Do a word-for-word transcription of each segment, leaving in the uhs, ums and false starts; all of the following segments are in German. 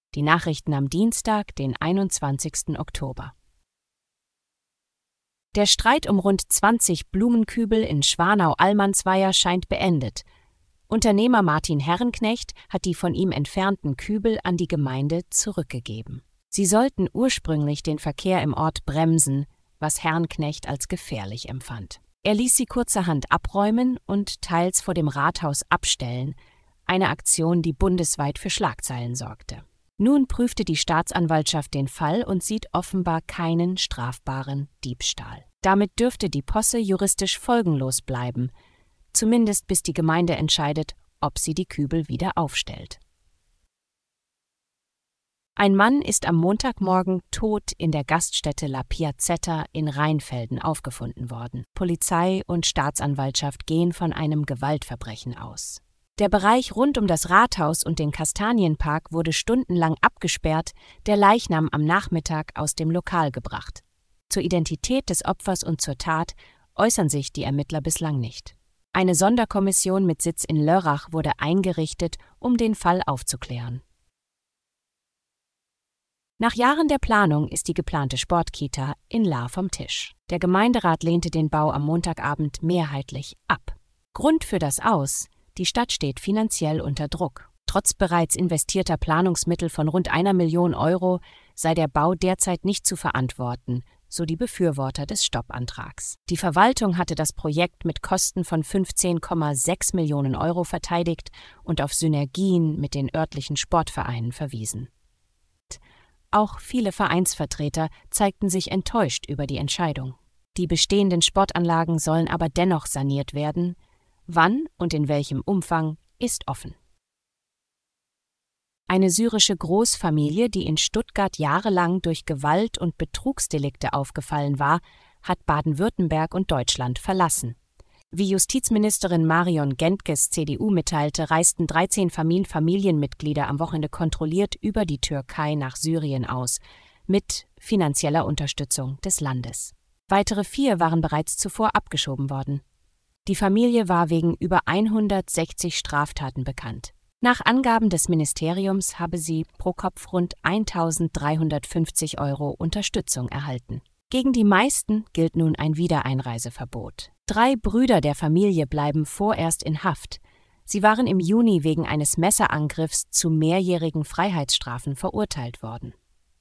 Die Nachrichten am Dienstag, den einundzwanzigsten Oktober. Der Streit um rund zwanzig Blumenkübel in Schwanau-Allmannsweier scheint beendet. Unternehmer Martin Herrenknecht hat die von ihm entfernten Kübel an die Gemeinde zurückgegeben. Sie sollten ursprünglich den Verkehr im Ort bremsen, was Herrenknecht als gefährlich empfand. Er ließ sie kurzerhand abräumen und teils vor dem Rathaus abstellen, eine Aktion, die bundesweit für Schlagzeilen sorgte. Nun prüfte die Staatsanwaltschaft den Fall und sieht offenbar keinen strafbaren Diebstahl. Damit dürfte die Posse juristisch folgenlos bleiben, zumindest bis die Gemeinde entscheidet, ob sie die Kübel wieder aufstellt. Ein Mann ist am Montagmorgen tot in der Gaststätte La Piazzetta in Rheinfelden aufgefunden worden. Polizei und Staatsanwaltschaft gehen von einem Gewaltverbrechen aus. Der Bereich rund um das Rathaus und den Kastanienpark wurde stundenlang abgesperrt, der Leichnam am Nachmittag aus dem Lokal gebracht. Zur Identität des Opfers und zur Tat äußern sich die Ermittler bislang nicht. Eine Sonderkommission mit Sitz in Lörrach wurde eingerichtet, um den Fall aufzuklären. Nach Jahren der Planung ist die geplante Sportkita in Lahr vom Tisch. Der Gemeinderat lehnte den Bau am Montagabend mehrheitlich ab. Grund für das Aus: Die Stadt steht finanziell unter Druck. Trotz bereits investierter Planungsmittel von rund einer Million Euro sei der Bau derzeit nicht zu verantworten, so die Befürworter des Stoppantrags. Die Verwaltung hatte das Projekt mit Kosten von fünfzehn Komma sechs Millionen Euro verteidigt und auf Synergien mit den örtlichen Sportvereinen verwiesen. Auch viele Vereinsvertreter zeigten sich enttäuscht über die Entscheidung. Die bestehenden Sportanlagen sollen aber dennoch saniert werden. Wann und in welchem Umfang ist offen. Eine syrische Großfamilie, die in Stuttgart jahrelang durch Gewalt- und Betrugsdelikte aufgefallen war, hat Baden-Württemberg und Deutschland verlassen. Wie Justizministerin Marion Gentges C D U mitteilte, reisten dreizehn Familienmitglieder am Wochenende kontrolliert über die Türkei nach Syrien aus, mit finanzieller Unterstützung des Landes. Weitere vier waren bereits zuvor abgeschoben worden. Die Familie war wegen über hundertsechzig Straftaten bekannt. Nach Angaben des Ministeriums habe sie pro Kopf rund eintausenddreihundertfünfzig Euro Unterstützung erhalten. Gegen die meisten gilt nun ein Wiedereinreiseverbot. Drei Brüder der Familie bleiben vorerst in Haft. Sie waren im Juni wegen eines Messerangriffs zu mehrjährigen Freiheitsstrafen verurteilt worden.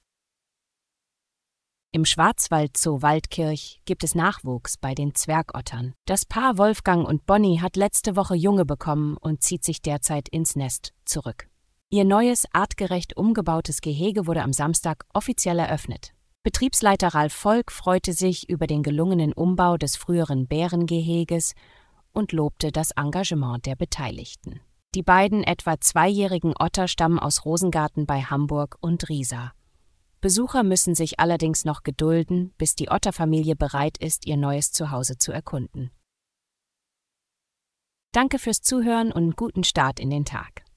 Im Schwarzwald-Zoo Waldkirch gibt es Nachwuchs bei den Zwergottern. Das Paar Wolfgang und Bonnie hat letzte Woche Junge bekommen und zieht sich derzeit ins Nest zurück. Ihr neues, artgerecht umgebautes Gehege wurde am Samstag offiziell eröffnet. Betriebsleiter Ralf Volk freute sich über den gelungenen Umbau des früheren Bärengeheges und lobte das Engagement der Beteiligten. Die beiden etwa zweijährigen Otter stammen aus Rosengarten bei Hamburg und Riesa. Besucher müssen sich allerdings noch gedulden, bis die Otterfamilie bereit ist, ihr neues Zuhause zu erkunden. Danke fürs Zuhören und guten Start in den Tag.